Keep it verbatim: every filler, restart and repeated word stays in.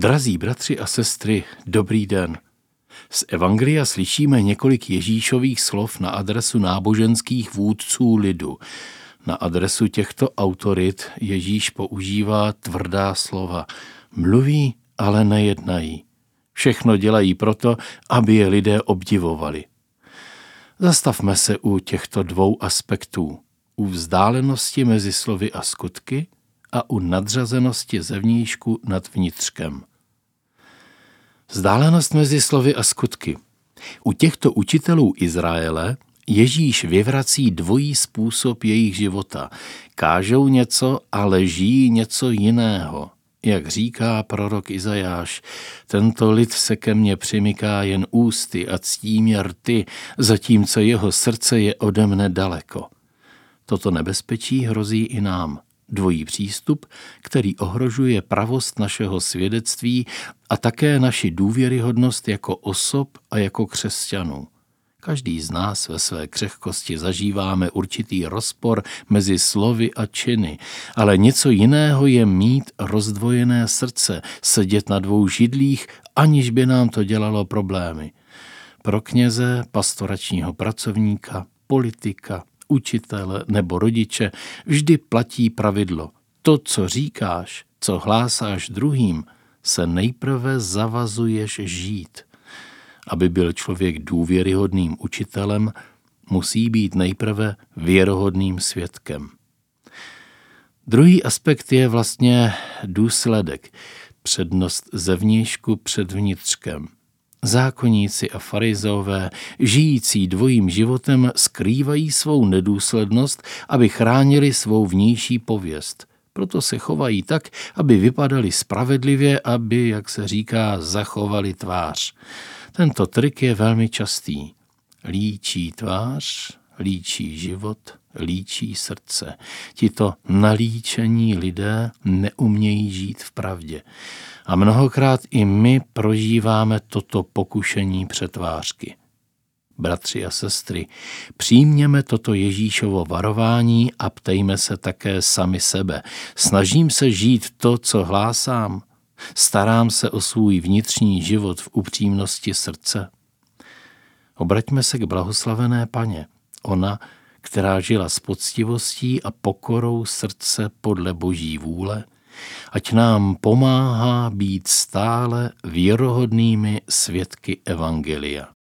Drazí bratři a sestry, dobrý den. Z evangelia slyšíme několik Ježíšových slov na adresu náboženských vůdců lidu. Na adresu těchto autorit Ježíš používá tvrdá slova. Mluví, ale nejednají. Všechno dělají proto, aby je lidé obdivovali. Zastavme se u těchto dvou aspektů. U vzdálenosti mezi slovy a skutky a u nadřazenosti zevnějšku nad vnitřkem. Vzdálenost mezi slovy a skutky. U těchto učitelů Izraele Ježíš vyvrací dvojí způsob jejich života. Kážou něco, ale žijí něco jiného. Jak říká prorok Izajáš, tento lid se ke mně přimyká jen ústy a ctí mě rty, zatímco jeho srdce je ode mne daleko. Toto nebezpečí hrozí i nám. Dvojí přístup, který ohrožuje pravost našeho svědectví a také naši důvěryhodnost jako osob a jako křesťanů. Každý z nás ve své křehkosti zažíváme určitý rozpor mezi slovy a činy, ale něco jiného je mít rozdvojené srdce, sedět na dvou židlích, aniž by nám to dělalo problémy. Pro kněze, pastoračního pracovníka, politika, učitele nebo rodiče vždy platí pravidlo. To, co říkáš, co hlásáš druhým, se nejprve zavazuješ žít. Aby byl člověk důvěryhodným učitelem, musí být nejprve věrohodným svědkem. Druhý aspekt je vlastně důsledek, přednost zevnějšku před vnitřkem. Zákonníci a farizeové, žijící dvojím životem, skrývají svou nedůslednost, aby chránili svou vnější pověst. Proto se chovají tak, aby vypadali spravedlivě, aby, jak se říká, zachovali tvář. Tento trik je velmi častý. Líčí tvář, líčí život, líčí srdce. Tito nalíčení lidé neumějí žít v pravdě. A mnohokrát i my prožíváme toto pokušení přetvářky. Bratři a sestry, přijměme toto Ježíšovo varování a ptejme se také sami sebe. Snažím se žít to, co hlásám? Starám se o svůj vnitřní život v upřímnosti srdce? Obraťme se k blahoslavené Paně. Ona, která žila s poctivostí a pokorou srdce podle Boží vůle, ať nám pomáhá být stále věrohodnými svědky evangelia.